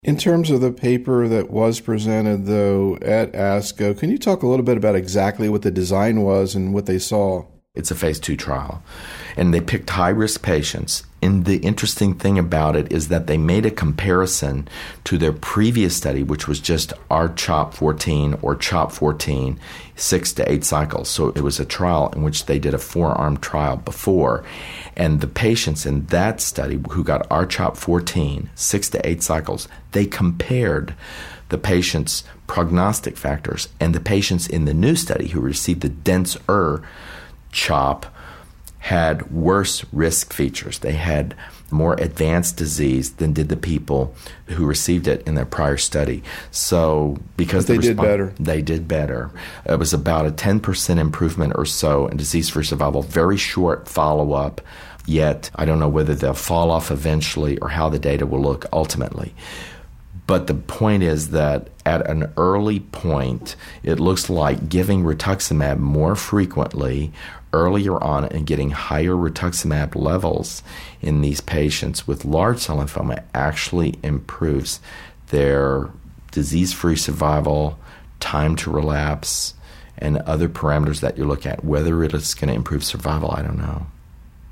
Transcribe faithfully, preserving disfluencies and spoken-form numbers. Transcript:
In terms of the paper that was presented, though, at ASCO, can you talk a little bit about exactly what the design was and what they saw? It's a phase two trial, and they picked high-risk patients. And the interesting thing about it is that they made a comparison to their previous study, which was just R CHOP fourteen or CHOP fourteen, six to eight cycles. So it was a trial in which they did a four-arm trial before. And the patients in that study who got R CHOP fourteen, six to eight cycles, they compared the patients' prognostic factors, and the patients in the new study who received the denser CHOP had worse risk features. They had more advanced disease than did the people who received it in their prior study. So because but they the did respons- better. They did better. It was about a ten percent improvement or so in disease-free survival, very short follow-up, yet I don't know whether they'll fall off eventually or how the data will look ultimately. But the point is that at an early point, it looks like giving rituximab more frequently earlier on and getting higher rituximab levels in these patients with large cell lymphoma actually improves their disease-free survival, time to relapse, and other parameters that you look at. Whether it is going to improve survival, I don't know.